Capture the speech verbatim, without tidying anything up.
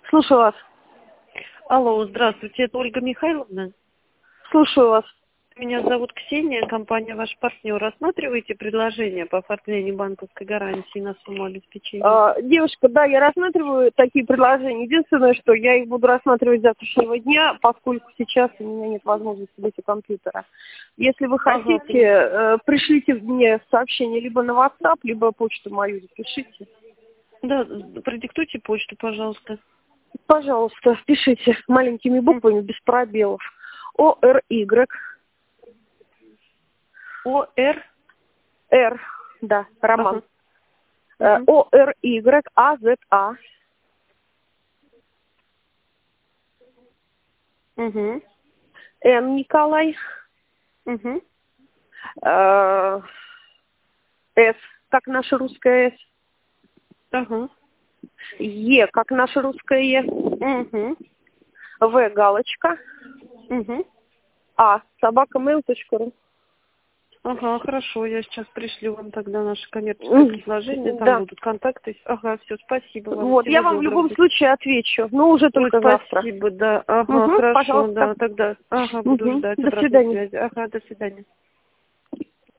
Слушаю вас. Алло, здравствуйте, это Ольга Михайловна. Слушаю вас. Меня зовут Ксения, компания «Ваш партнер». Рассматриваете предложение по оформлению банковской гарантии на сумму обеспечения? А, девушка, да, я рассматриваю такие предложения. Единственное, что я их буду рассматривать с завтрашнего дня, поскольку сейчас у меня нет возможности быть у компьютера. Если вы хотите, Ага. э, пришлите мне сообщение либо на WhatsApp, либо почту мою запишите. Да, продиктуйте почту, пожалуйста. Пожалуйста, пишите маленькими буквами, без пробелов. О Р Y. О Р. Р, да, Роман. Ага. О Р Y А З А. Угу. Н Николай. Угу. Э, С, как наша русская С. Ага. Е, как наша русская Е. Угу. В, галочка. Угу. А, собака mail точка ру. Ага, хорошо, я сейчас пришлю вам тогда наше коммерческое предложение, там Да. будут контакты. Ага, все, спасибо вам. Вот, Всего я вам в доброго. любом случае отвечу, но уже Ой, только завтра. спасибо, да. Ага, Угу, хорошо, пожалуйста. да, тогда. Ага, буду Угу. ждать До обратной свидания. связи. Ага, до свидания.